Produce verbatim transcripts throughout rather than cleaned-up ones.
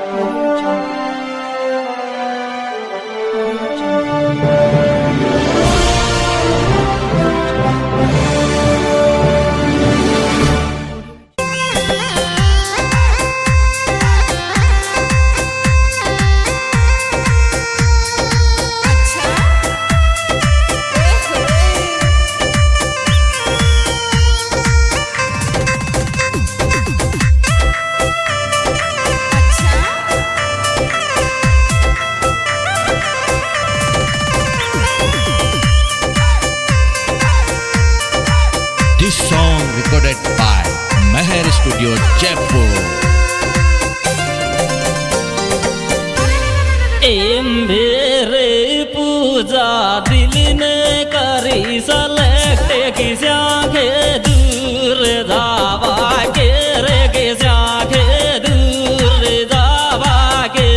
This song recorded by Meher Studio, Jaipur. मेरे पूजा दिल ने करी सलेक्ट किसा के दूर जावा के रे किसा के दूर जावा के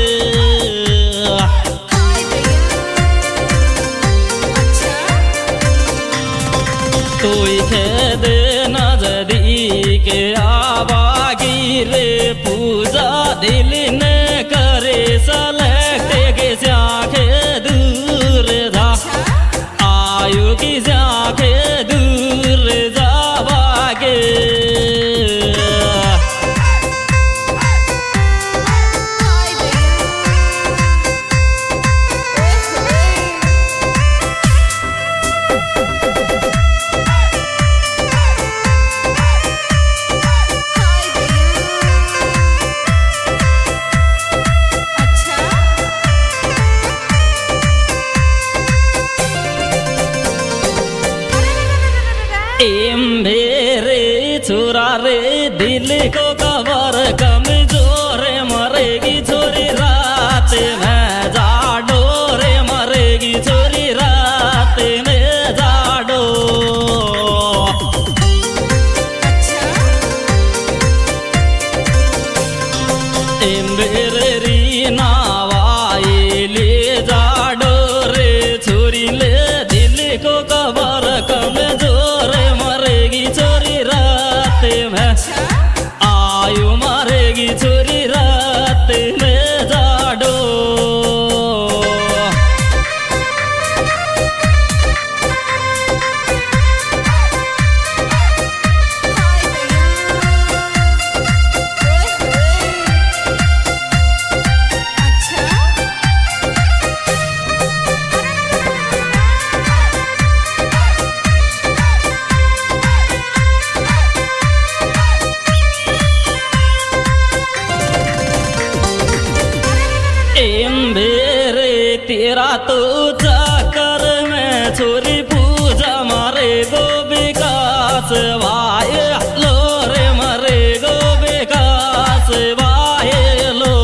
तो के दे नजदीक आवागी रे पूजा दिल ने करे सलेक्ट किसा के दूर जा आयु किसा के दूर जावागे मेरे छोरा रे दिल को कवर कमजोर मरेगी छोरी रात में जाडो रे मरेगी छोरी रात में जाडो मेरे रीना वाई ले जाडो रे छोरी ले दिल को कवर कमजोर मरेगी छोरी रात में आयु मरेगी छोरी रात में जाडो तेरा तो जाकर मैं छोरी पूजा मारे गो विकास वाय लो रे मरे गो विकास वाय लो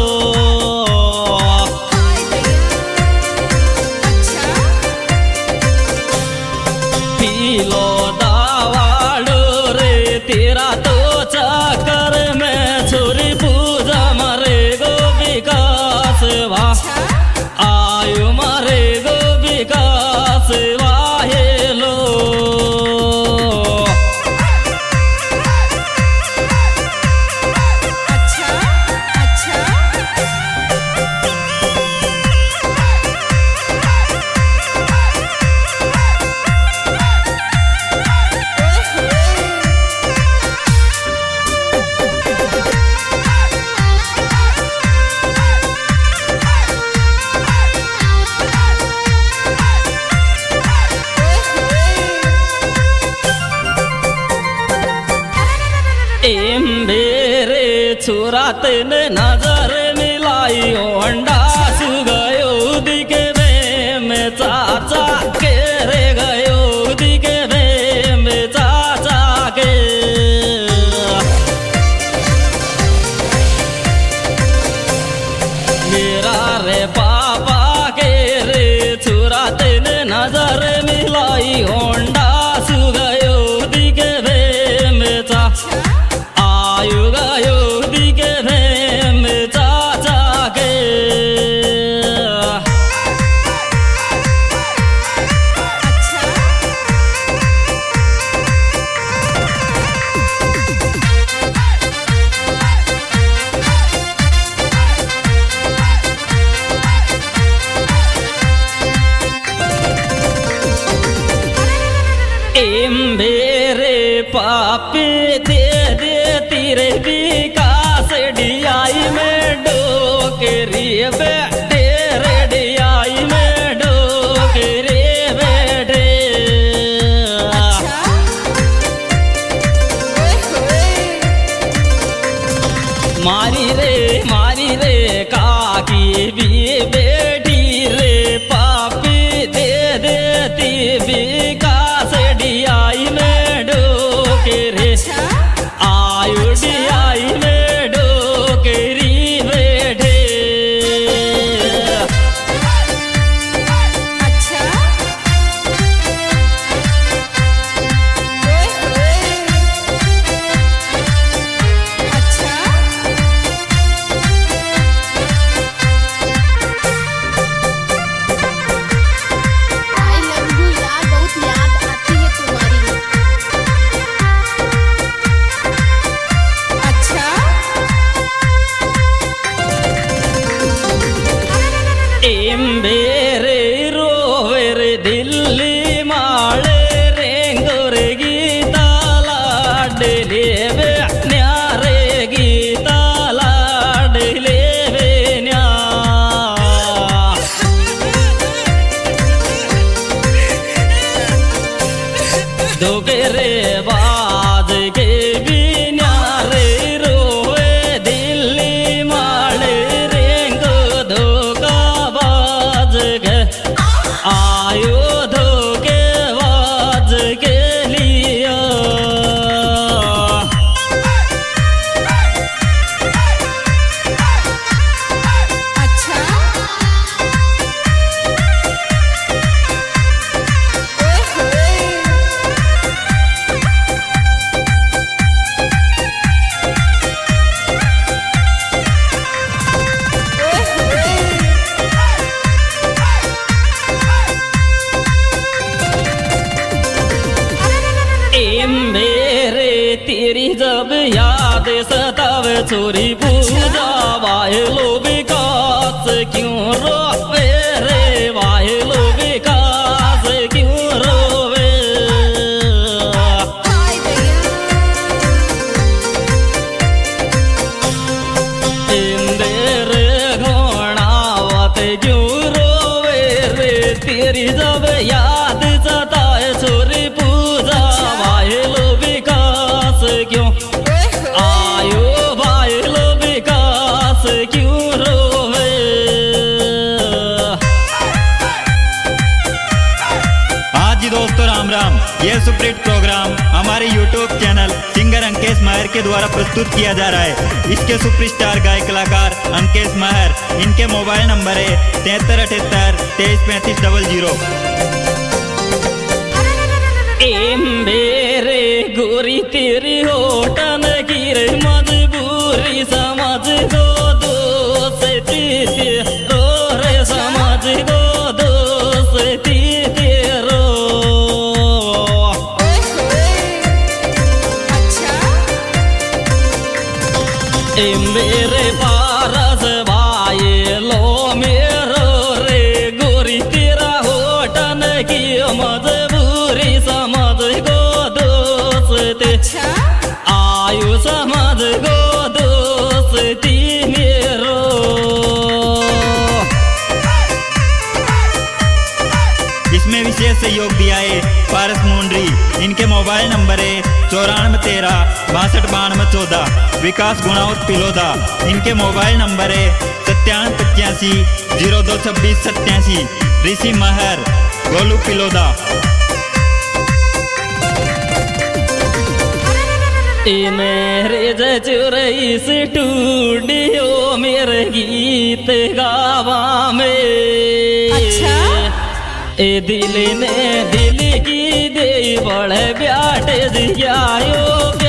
पीलो दावाड़ो रे तेरा तो जाकर मैं छोरी पूजा मारे गो विकास वा आयु मारे गो विकास वाहे लो अच्छा अच्छा मेरे छोरा तेने नजर मिलाई होंडा सु गयो दिखे वे में चाचा के रे गयो दिखे वे में चाचा के मेरा रे पापा के रे छोरा तेने नजर मिलाई होंडा सु गयो दिखे वे में चाचा आयु गयो दिखे वे में चाचा के पापी दे दे तेरे विकास डियाई में डोकरी बैठे रे डियाई में डोकरी बैठे। मारी रे मारी रे काकी भी बेटी रे पापी दे देती विकास डियाई में डोकरी आयु डियाई में डोकरी बैठे। अच्छा अच्छा आई लव यू यार, बहुत याद आती है तुम्हारी। अच्छा एम्बेरे रोवेर दिल्ली माळे रेंगोर गीता लाडले वे न्यारे गीता लाडले वे न्या। दोगेरे बाज के भी न्यारे रोए दिल्ली माळे रेंगो धोका बाज के आयो धोके बाज के लिया। अच्छा ओए होए ओए होए एम्बेरे तेरी जब याद सतावे छोरी पूजा वायलो विकास क्यों रोवे रे वायलो विकास क्यों रोवे। हाय भैया एम्बेरे घोड़ावत क्यों रोवे रे तेरी जब याद सताए छोरी पूजा वायलो विकास क्यों ओए होए आयो वायलो विकास क्यों रोवे। हाँ जी दोस्तों, राम राम। यह सुपरहिट प्रोग्राम हमारे YouTube channel singer Ankesh Mahar के द्वारा प्रस्तुत किया जा रहा है। इसके सुपरस्टार गायक कलाकार अंकेश महर, इनके मोबाइल नंबर है तिहत्तर अठहत्तर तेईस पैंतीस डबल जीरो। एम्बेरे गोरी तेरी होटन की रे मजबूरी समझ गो दोस्ती तेरो रे समझ गो दोस्ती तेरो। ओए होए अच्छा एम्बेरे पारस भाई लो मेरो रे गोरी तेरा होटन की मजबूरी समझ गो दोस्ती अच्छा आयु समझ गो दोस्ती मेरो। इसमें विशेष सहयोग दिया है पारस मुंडरी, इनके मोबाइल नंबर है चौरानवे तेरह बासठ बानवे चौदह। विकास गुणावत पिलोदा, इनके मोबाइल नंबर है सत्तावन पचासी जीरो दो छब्बीस सत्यासी। ऋषि महर गोलू पिलोदा। ए मेरे जचुरई से टूडियो मेरे गीत गावा में। अच्छा ए दिल ने दिल की दे बड़े ब्याटे दियायो